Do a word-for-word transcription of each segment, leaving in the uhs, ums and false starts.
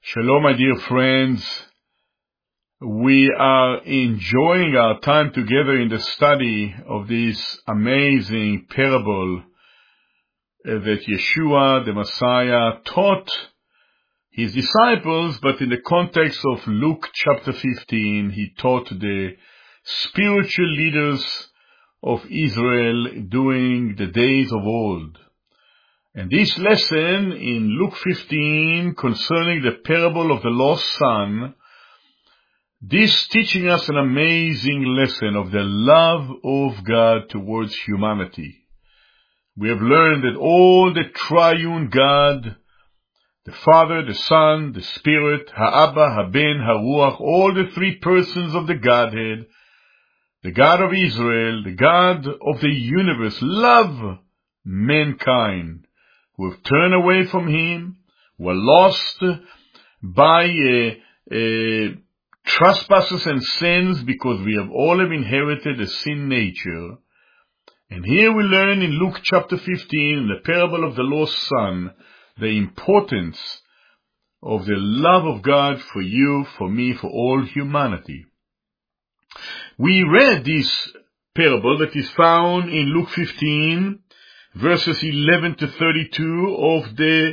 Shalom, my dear friends. We are enjoying our time together in the study of this amazing parable that Yeshua, the Messiah, taught his disciples, but in the context of Luke chapter fifteen, he taught the spiritual leaders of Israel during the days of old. And this lesson in Luke fifteen concerning the parable of the lost son, this teaching us an amazing lesson of the love of God towards humanity. We have learned that all the triune God, the Father, the Son, the Spirit, Ha'Abba, Haben, Haruach, all the three persons of the Godhead, the God of Israel, the God of the universe, love mankind, who have turned away from him, were lost by uh, uh, trespasses and sins, because we have all have inherited a sin nature. And here we learn in Luke chapter fifteen, in the parable of the lost son, the importance of the love of God for you, for me, for all humanity. We read this parable that is found in Luke fifteen, verses eleven to thirty-two, of the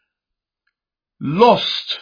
lost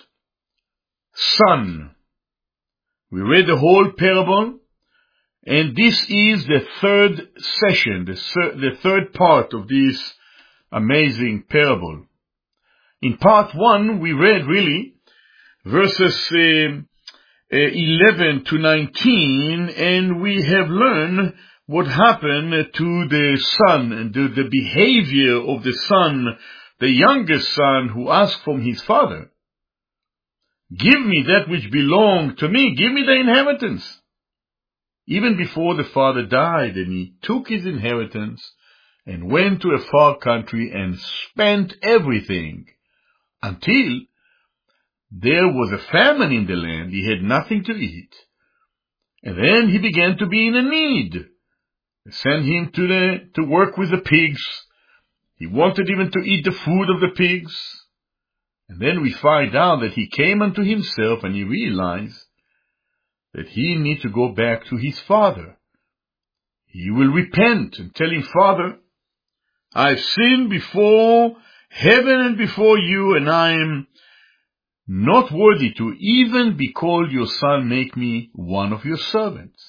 son. We read the whole parable, and this is the third session, the, thir- the third part of this amazing parable. In part one, we read really verses uh, uh, eleven to nineteen, and we have learned what happened to the son and the, the behavior of the son, the youngest son, who asked from his father, "Give me that which belonged to me, give me the inheritance." Even before the father died, and he took his inheritance and went to a far country and spent everything until there was a famine in the land. He had nothing to eat. And then he began to be in a need. They sent him to the, to work with the pigs. He wanted even to eat the food of the pigs. And then we find out that he came unto himself, and he realized that he need to go back to his father. He will repent and tell him, "Father, I've sinned before heaven and before you, and I am not worthy to even be called your son. Make me one of your servants."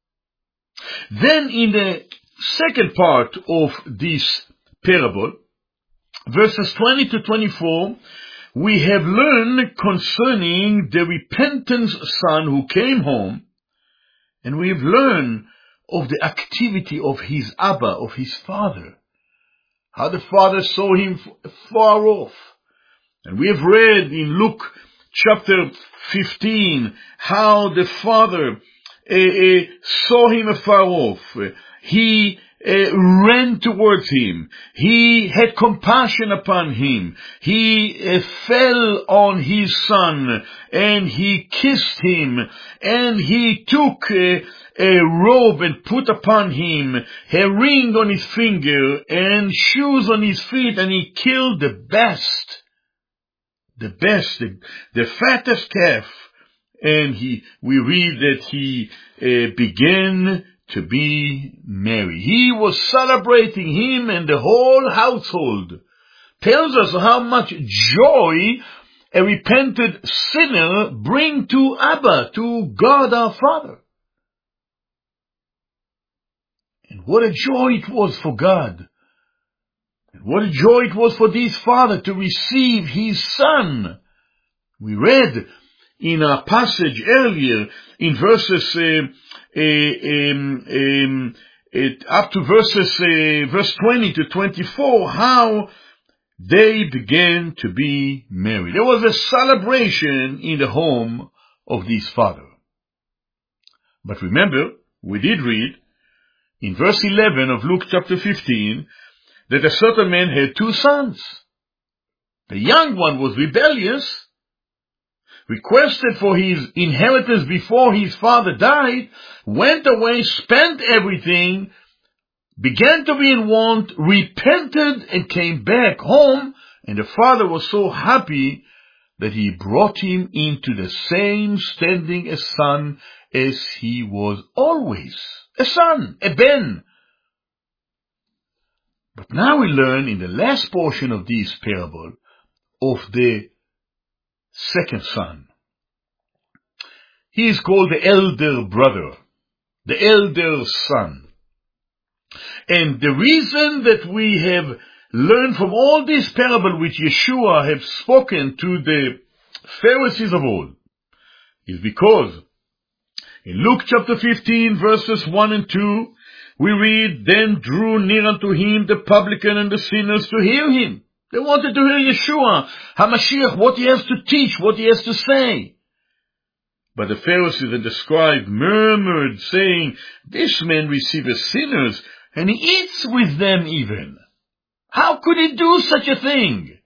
Then in the second part of this parable, verses twenty to twenty-four, we have learned concerning the repentant son who came home, and we have learned of the activity of his Abba, of his father, how the father saw him far off. And we have read in Luke chapter fifteen how the father uh, uh, saw him afar off. He Uh, ran towards him. He had compassion upon him. He uh, fell on his son, and he kissed him, and he took uh, a robe and put upon him a ring on his finger and shoes on his feet, and he killed the best, the best, the, the fattest calf. And he, we read that he uh, began to be merry. He was celebrating, him and the whole household. Tells us how much joy a repentant sinner bring to Abba, to God our Father. And what a joy it was for God. And what a joy it was for this father to receive his son. We read in our passage earlier, in verses uh, uh, um, um, it, up to verses uh, verse twenty to twenty-four, how they began to be merry. There was a celebration in the home of this father. But remember, we did read in verse eleven of Luke chapter fifteen that a certain man had two sons. The young one was rebellious, requested for his inheritance before his father died, went away, spent everything, began to be in want, repented, and came back home, and the father was so happy that he brought him into the same standing a son as he was always, a son, a ben. But now we learn in the last portion of this parable of the second son. He is called the elder brother, the elder son. And the reason that we have learned from all this parable which Yeshua have spoken to the Pharisees of old is because in Luke chapter fifteen verses one and two we read, then drew near unto him the publican and the sinners to hear him. They wanted to hear Yeshua, HaMashiach, what he has to teach, what he has to say. But the Pharisees and the scribes murmured, saying, this man receiveth sinners, and he eats with them even. How could he do such a thing?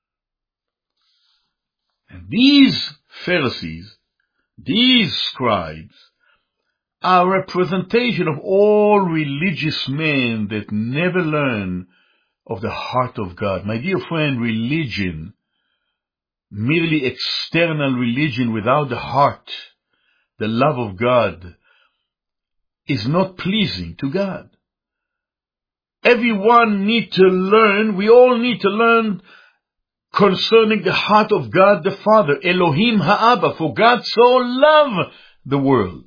And these Pharisees, these scribes, are a representation of all religious men that never learn of the heart of God. My dear friend, religion, merely external religion without the heart, the love of God, is not pleasing to God. Everyone needs to learn, we all need to learn concerning the heart of God the Father, Elohim Ha'aba, for God so loved the world.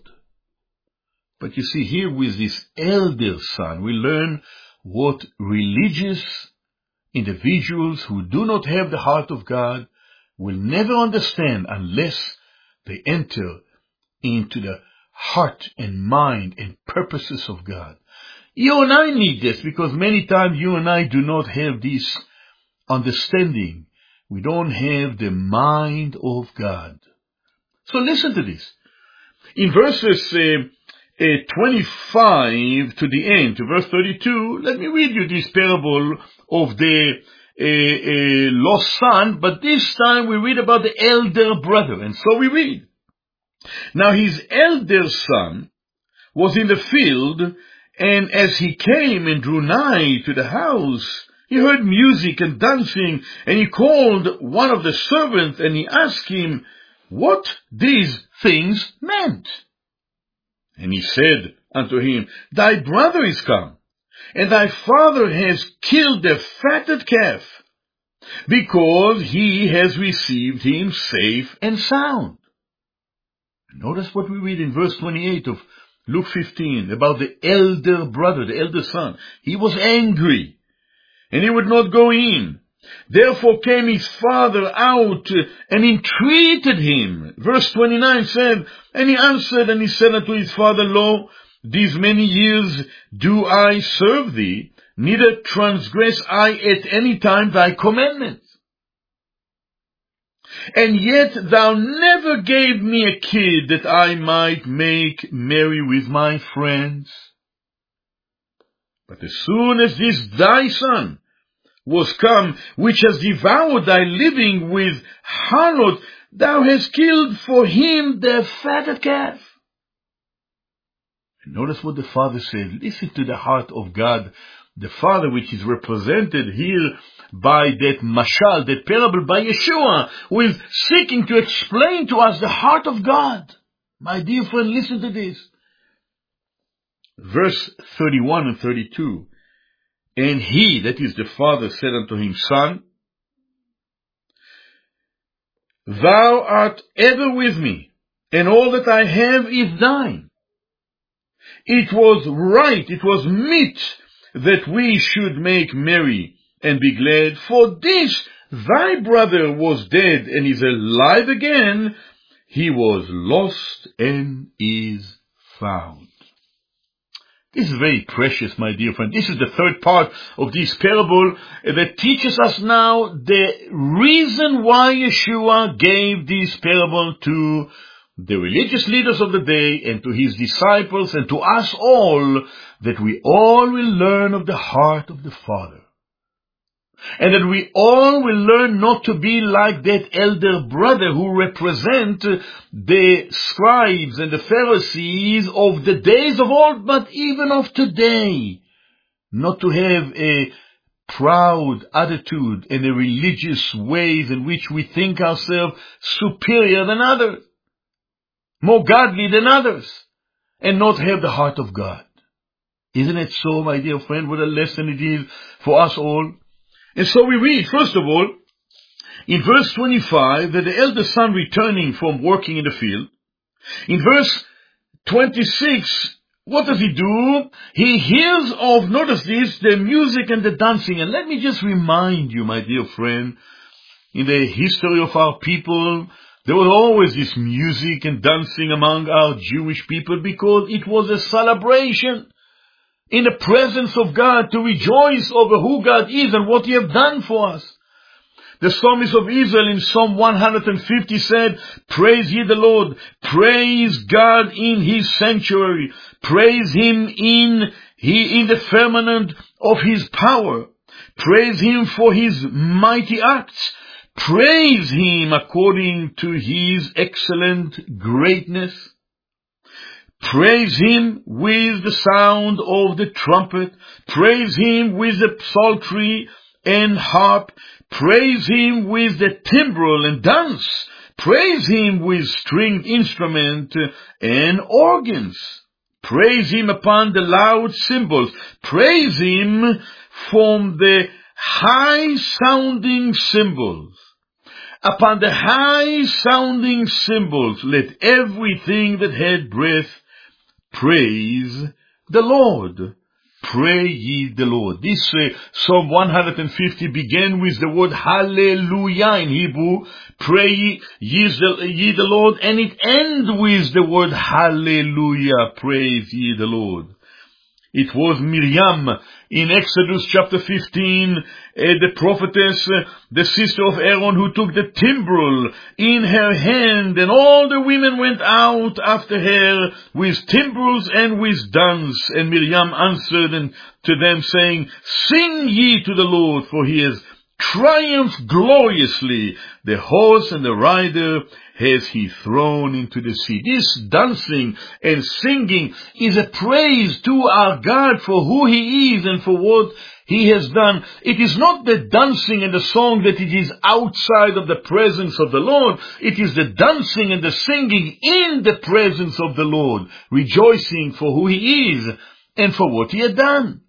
But you see, here with this elder son, we learn what religious individuals who do not have the heart of God will never understand unless they enter into the heart and mind and purposes of God. You and I need this because many times you and I do not have this understanding. We don't have the mind of God. So listen to this. In verses uh, uh, twenty-five to the end, to verse thirty-two, let me read you this parable of the uh, uh, lost son, but this time we read about the elder brother. And so we read, now his elder son was in the field, and as he came and drew nigh to the house, he heard music and dancing, and he called one of the servants, and he asked him what these things meant. And he said unto him, thy brother is come, and thy father has killed the fatted calf, because he has received him safe and sound. Notice what we read in verse twenty-eight of Luke fifteen about the elder brother, the elder son. He was angry, and he would not go in. Therefore came his father out and entreated him. Verse twenty-nine said, and he answered and he said unto his father, lo, these many years do I serve thee, neither transgress I at any time thy commandments. And yet thou never gave me a kid that I might make merry with my friends. But as soon as this thy son was come, which has devoured thy living with harlot, thou hast killed for him the fatted calf. And notice what the father said. Listen to the heart of God, the Father, which is represented here by that mashal, that parable by Yeshua, who is seeking to explain to us the heart of God. My dear friend, listen to this. Verse thirty-one and thirty-two. And he, that is the father, said unto him, son, thou art ever with me, and all that I have is thine. It was right, it was meet that we should make merry and be glad, for this thy brother was dead and is alive again, he was lost and is found. This is very precious, my dear friend. This is the third part of this parable that teaches us now the reason why Yeshua gave this parable to the religious leaders of the day and to his disciples and to us all, that we all will learn of the heart of the Father. And that we all will learn not to be like that elder brother who represent the scribes and the Pharisees of the days of old, but even of today. Not to have a proud attitude and a religious ways in which we think ourselves superior than others, more godly than others, and not have the heart of God. Isn't it so, my dear friend? What a lesson it is for us all. And so we read, first of all, in verse twenty-five, that the elder son returning from working in the field. In verse twenty-six, what does he do? He hears of, notice this, the music and the dancing. And let me just remind you, my dear friend, in the history of our people, there was always this music and dancing among our Jewish people because it was a celebration in the presence of God to rejoice over who God is and what He has done for us. The psalmist of Israel in Psalm one hundred fifty said, praise ye the Lord, praise God in His sanctuary, praise Him in, he, in the firmament of His power, praise Him for His mighty acts, praise Him according to His excellent greatness, praise Him with the sound of the trumpet, praise Him with the psaltery and harp, praise Him with the timbrel and dance. Praise Him with stringed instrument and organs. Praise Him upon the loud cymbals. Praise Him from the high-sounding cymbals. Upon the high-sounding cymbals, let everything that had breath praise the Lord. Pray ye the Lord. This uh, Psalm one hundred fifty began with the word hallelujah in Hebrew. Pray ye, ye, the, ye the Lord. And it ends with the word hallelujah. Praise ye the Lord. It was Miriam in Exodus chapter fifteen, uh, the prophetess, uh, the sister of Aaron, who took the timbrel in her hand, and all the women went out after her with timbrels and with dance. And Miriam answered and to them, saying, sing ye to the Lord, for He has triumphed gloriously. The horse and the rider has He thrown into the sea. This dancing and singing is a praise to our God for who He is and for what He has done. It is not the dancing and the song that it is outside of the presence of the Lord. It is the dancing and the singing in the presence of the Lord, rejoicing for who He is and for what He had done.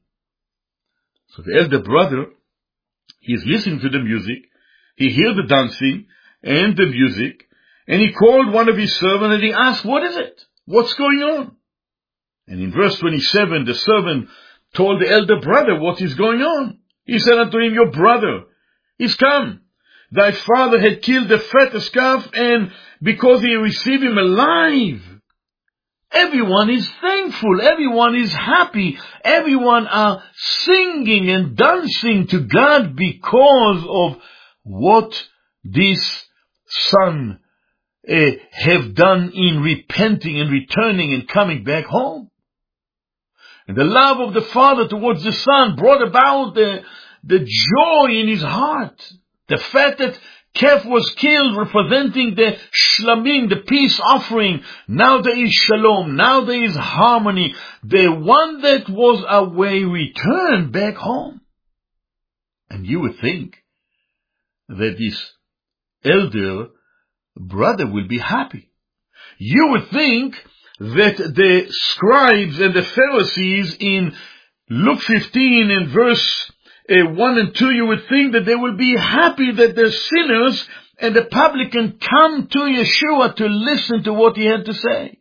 So the elder brother, he is listening to the music, he hears the dancing and the music, and he called one of his servants and he asked, what is it? What's going on? And in verse twenty-seven, the servant told the elder brother what is going on. He said unto him, your brother is come. Thy father had killed the fattest calf, and because he received him alive, everyone is thankful. Everyone is happy. Everyone are singing and dancing to God because of what this son uh, have done in repenting and returning and coming back home. And the love of the father towards the son brought about the, the joy in his heart. The fact that calf was killed, representing the shlamim, the peace offering. Now there is shalom. Now there is harmony. The one that was away returned back home. And you would think that this elder brother will be happy. You would think that the scribes and the Pharisees in Luke fifteen and verse Uh, one and two, you would think that they will be happy that the sinners and the publican come to Yeshua to listen to what He had to say.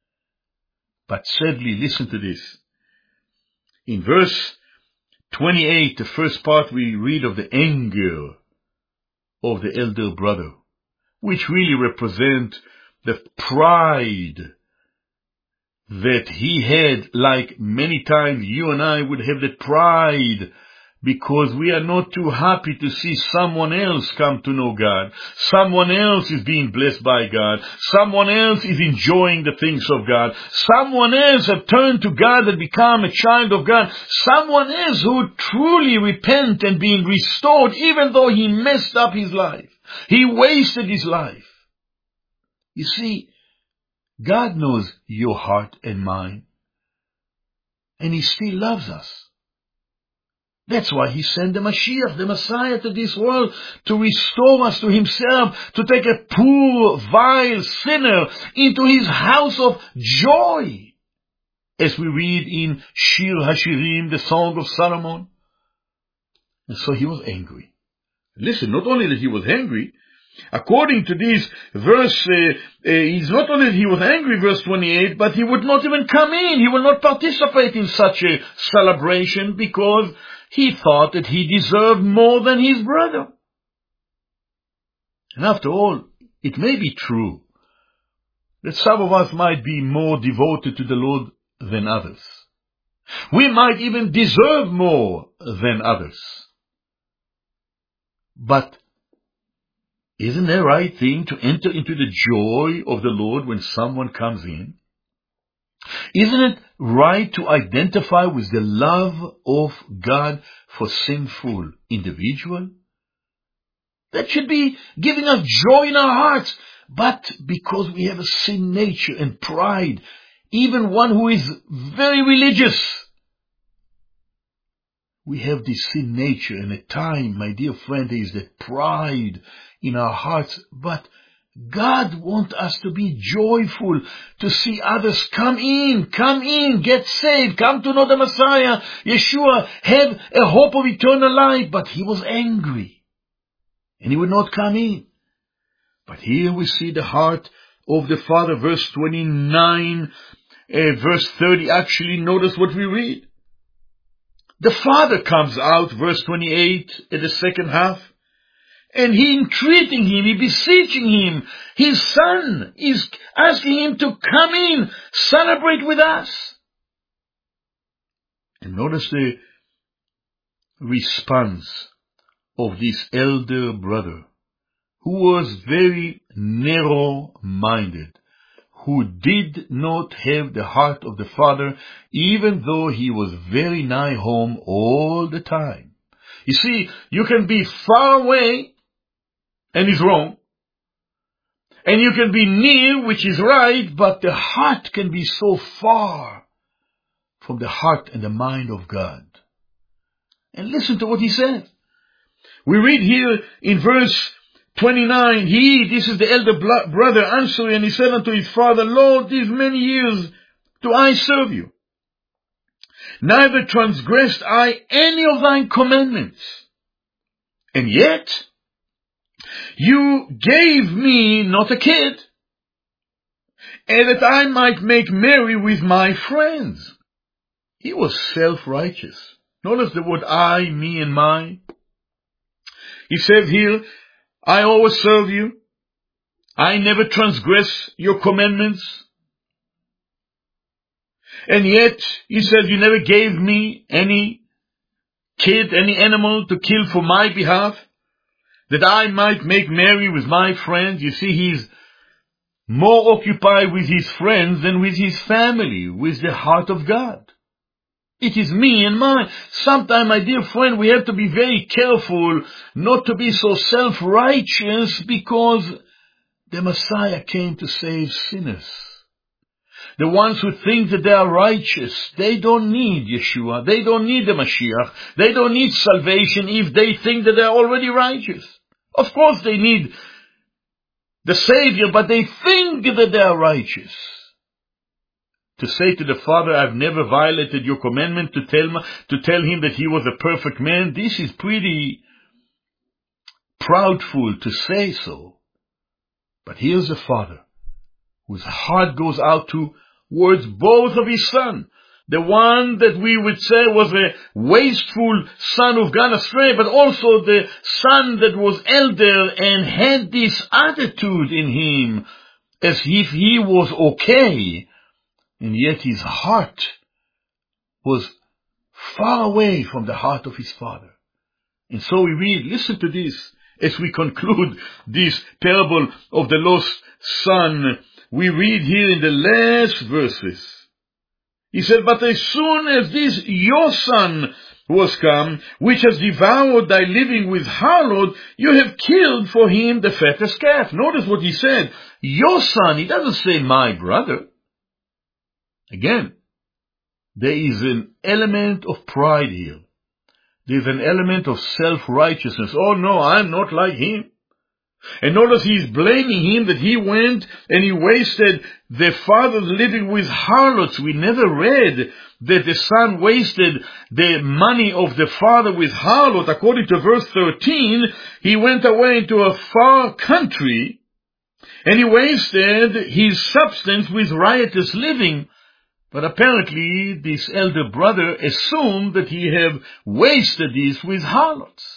But sadly, listen to this. In verse twenty-eight, the first part, we read of the anger of the elder brother, which really represent the pride that he had, like many times you and I would have the pride because we are not too happy to see someone else come to know God. Someone else is being blessed by God. Someone else is enjoying the things of God. Someone else have turned to God and become a child of God. Someone else who truly repent and being restored even though he messed up his life. He wasted his life. You see, God knows your heart and mine. And He still loves us. That's why he sent the Mashiach, the Messiah, to this world, to restore us to himself, to take a poor, vile sinner into his house of joy. As we read in Shir HaShirim, the Song of Solomon. And so he was angry. Listen, not only that he was angry, according to this verse, uh, uh, he's not only that he was angry, verse twenty-eight, but he would not even come in. He will not participate in such a celebration because he thought that he deserved more than his brother. And after all, it may be true that some of us might be more devoted to the Lord than others. We might even deserve more than others. But isn't it the right thing to enter into the joy of the Lord when someone comes in? Isn't it right to identify with the love of God for sinful individual? That should be giving us joy in our hearts. But because we have a sin nature and pride, even one who is very religious, we have this sin nature, and at times, my dear friend, there is that pride in our hearts. But God wants us to be joyful, to see others come in, come in, get saved, come to know the Messiah, Yeshua, have a hope of eternal life. But he was angry, and he would not come in. But here we see the heart of the Father, verse twenty-nine, uh, verse thirty. Actually, notice what we read. The Father comes out, verse twenty-eight, at the second half, and he entreating him, he beseeching him. His Son is asking him to come in, celebrate with us. And notice the response of this elder brother, who was very narrow-minded, who did not have the heart of the Father, even though he was very nigh home all the time. You see, you can be far away, and is wrong, and you can be near, which is right, but the heart can be so far from the heart and the mind of God. And listen to what he said. We read here in verse twenty-nine, he, this is the elder brother, answering, and he said unto his father, Lord, these many years do I serve you. Neither transgressed I any of thine commandments. And yet, you gave me not a kid, and that I might make merry with my friends. He was self-righteous. Notice the word I, me, and my. He said here, I always serve you. I never transgress your commandments. And yet, he says, you never gave me any kid, any animal to kill for my behalf, that I might make merry with my friends. You see, he's more occupied with his friends than with his family, with the heart of God. It is me and mine. Sometimes, my dear friend, we have to be very careful not to be so self-righteous, because the Messiah came to save sinners. The ones who think that they are righteous, they don't need Yeshua. They don't need the Mashiach. They don't need salvation if they think that they are already righteous. Of course they need the Savior, but they think that they are righteous. To say to the Father, I've never violated your commandment, to tell, to tell him that he was a perfect man, this is pretty proudful to say so. But here's the Father, whose heart goes out towards both of his Son. The one that we would say was a wasteful son who've gone astray, but also the son that was elder and had this attitude in him, as if he was okay. And yet his heart was far away from the heart of his Father. And so we read, listen to this, as we conclude this parable of the lost son. We read here in the last verses. He said, but as soon as this your son was come, which has devoured thy living with harlot, you have killed for him the fattest calf. Notice what he said. Your son, he doesn't say my brother. Again, there is an element of pride here. there's an element of self-righteousness. Oh no, I'm not like him. And notice he's blaming him that he went and he wasted the father's living with harlots. We never read that the son wasted the money of the father with harlot. According to verse thirteen, he went away into a far country and he wasted his substance with riotous living. But apparently this elder brother assumed that he had wasted this with harlots.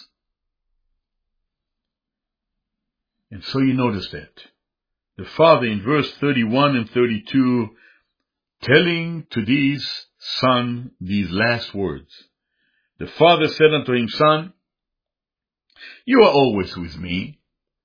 And so you notice that. The father in verse thirty-one and thirty-two telling to this son these last words. The father said unto him, Son, you are always with me,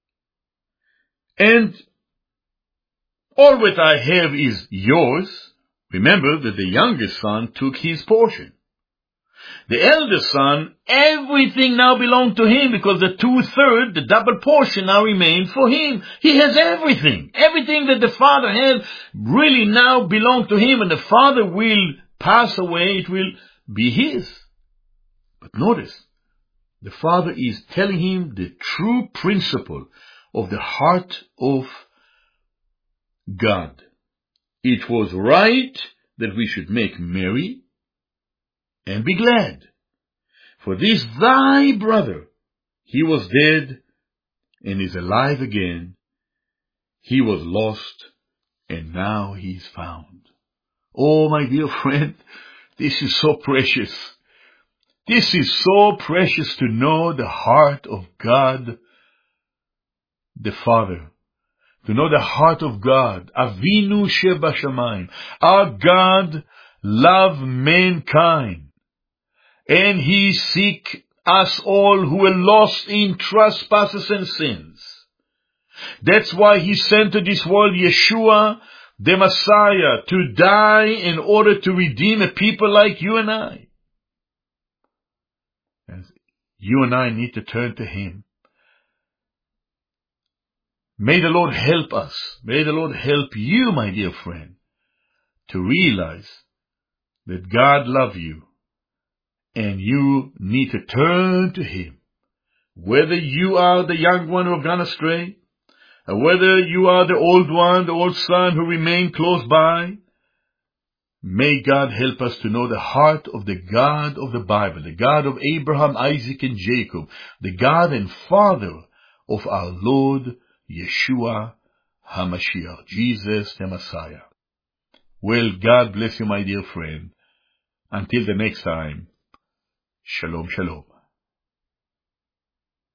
and all that I have is yours. Remember that the youngest son took his portion. The eldest son, everything now belonged to him because the two-thirds, the double portion now remained for him. He has everything. Everything that the father had really now belonged to him, and the father will pass away. It will be his. But notice, the father is telling him the true principle of the heart of God. It was right that we should make merry and be glad. For this thy brother, he was dead and is alive again. He was lost and now he is found. Oh, my dear friend, this is so precious. This is so precious to know the heart of God, the Father. To know the heart of God. Avinu Sheba Shamayim. Our God loves mankind. And he seek us all who are lost in trespasses and sins. That's why he sent to this world Yeshua, the Messiah, to die in order to redeem a people like you and I. And you and I need to turn to him. May the Lord help us. May the Lord help you, my dear friend, to realize that God loves you. And you need to turn to him. Whether you are the young one who have gone astray, or whether you are the old one, the old son who remained close by, may God help us to know the heart of the God of the Bible, the God of Abraham, Isaac, and Jacob, the God and Father of our Lord Yeshua HaMashiach, Jesus the Messiah. Well, God bless you, my dear friend. Until the next time, Shalom, shalom.